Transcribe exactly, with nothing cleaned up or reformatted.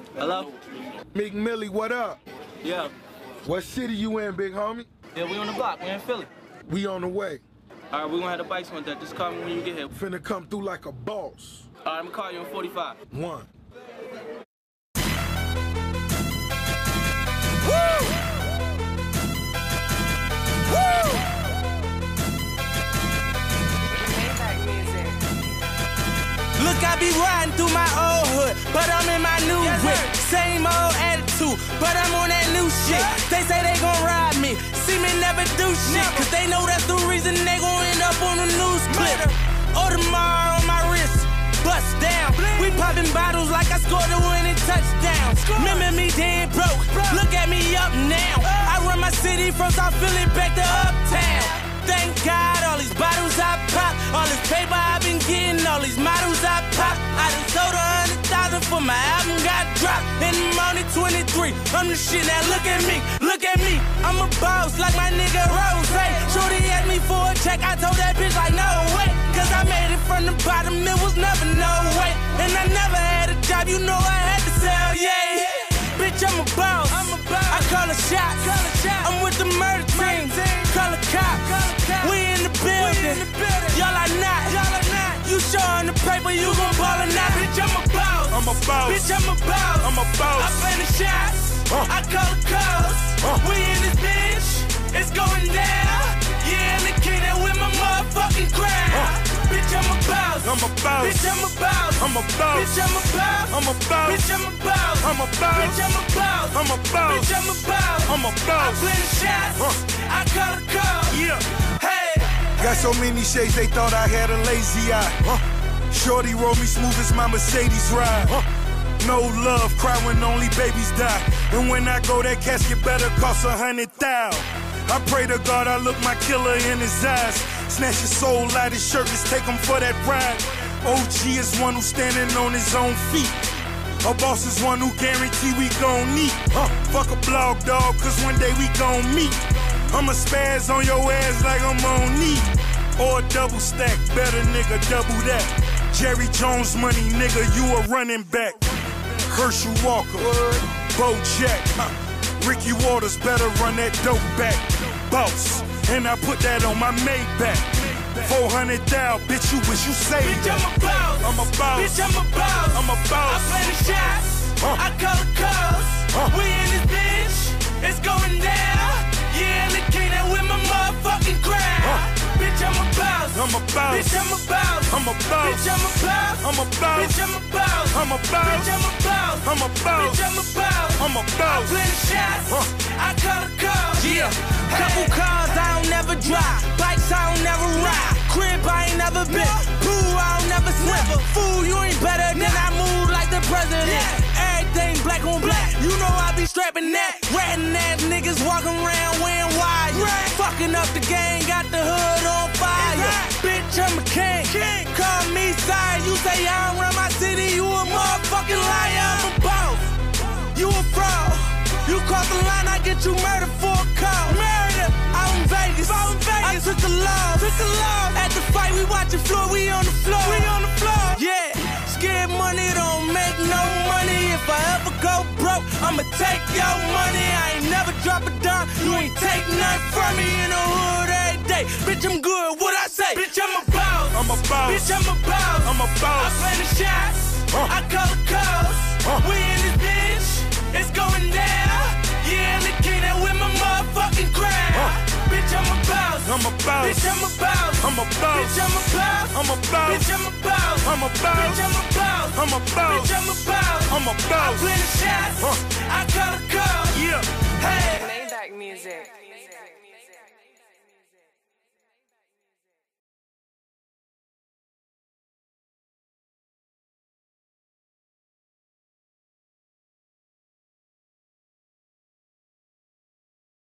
Hello? Meek Millie, what up? Yeah. What city you in, big homie? Yeah, we on the block. We in Philly. We on the way. All right, we gonna have the bikes on that. Just call me when you get here. Finna come through like a boss. All right, I'm gonna call you in forty-five. One. Look, I be riding through my old hood, but I'm in my new yes, whip. Same old attitude, but I'm on that new shit. Yeah. They say they gon' ride me, see me never do shit. Never. Cause they know that's the reason they gon' end up on the news clip. Audemars on my wrist, bust down. Blink. We popping bottles like I scored a winning touchdown. Score. Remember me dead broke, Bro. Look at me up now. Uh. I run my city from South Philly back to Uptown. Thank God, all these bottles I pop, all this paper I've been getting, all these models I pop. I done sold a hundred thousand for my album got dropped. And I'm only twenty-three, I'm the shit, now look at me, look at me. I'm a boss like my nigga Rose. Shorty asked me for a check, I told that bitch like no way. Cause I made it from the bottom, it was never no way. And I never had a job, you know I had to sell, yeah. Bitch, I'm a boss, I'm a boss. I call a shot, call a shot. I'm with the murder team, call a cop. We in the building, y'all are not. You showing the paper, you gon' ball or not. Bitch, I'm a boss, I'm a boss. Bitch, I'm a boss, I'm a boss. I play the shots, uh. I call the calls. Uh. We in this bitch, it's going down. Yeah, and the king that with my motherfucking crown. Uh. Bitch, I'm a boss, I'm a boss. Bitch, I'm a boss, I'm a boss. Bitch, I'm a boss, I'm a boss. Bitch, I'm a boss, I'm a boss. Bitch, I'm a boss, I'm a boss. Bitch, I'm a boss, I'm a boss. I play the shots, uh. I call the calls. Yeah. Hey. Got so many shades, they thought I had a lazy eye. Huh? Shorty roll me smooth as my Mercedes ride. Huh? No love, cry when only babies die. And when I go, that casket better cost a hundred thousand. I pray to God I look my killer in his eyes. Snatch his soul out his shirt, let's take him for that ride. O G is one who's standing on his own feet. A boss is one who guarantee we gon' meet. Huh? Fuck a blog, dog, cause one day we gon' meet. I'ma spaz on your ass like I'm on knee. Or a double stack, better nigga, double that. Jerry Jones money, nigga, you a running back. Herschel Walker, Bo Jack, huh? Ricky Waters better run that dope back. Boss, and I put that on my Maybach. four hundred thousand, bitch, you wish you saved Bitch, that. I'm a boss, I'm a boss. Bitch, I'm a boss, I'm a boss. I play the shots, huh? I call the calls. Huh? We in this bitch, it's going down. Yeah, and the king that with my motherfucking crown. Huh? Bitch, I'm a boss, I'm a boss. Bitch, I'm a boss, I'm a boss. Bitch, I'm a boss, I'm a boss. Bitch, I'm a boss, I'm a boss. Bitch, I'm a boss, I'm a boss. Bitch, I'm a boss, I'm a boss. I play the shots, huh? I call the calls. Yeah. Hey. Couple cars I don't never drive, bikes I don't never ride, crib I ain't never been, pool I don't never swim. Fool, you ain't better than I move like the president. Everything black on black, you know I be strapping that. Ratting ass niggas walking around wearing wire, fucking up the gang, got the hood on fire. Bitch, I'm a king, king. Call me sire. You say I don't run my city, you a motherfucking liar. I'm a boss, you a fraud. You cross the line, I get you murdered for a call. Murder, out in Vegas. Out in Vegas. I took a loss, took a loss. At the fight, we watching floor, we on the floor. We on the floor. Yeah, scared money don't make no money. If I ever go broke, I'ma take your money. I ain't never drop a dime, you ain't take nothing from me in the hood every day. Bitch, I'm good, what I say? Bitch, I'm a boss. I'm a boss. Bitch, I'm a boss. I'm a boss. I play the shots, huh? I call the calls. Huh? We in this bitch, it's going down. Yeah, and the king that with my motherfucking crown. Huh? Bitch, I'm a boss. I'm a boss. Bitch, I'm a boss. I'm a boss. Bitch, I'm a boss. I'm a boss. Bitch, I'm a boss. I'm a boss. Bitch, I'm a boss. I'm a boss. Bitch, I'm a boss. I'm a boss. I play the shots. Huh? I call the calls. Yeah. Hey. Maybach music.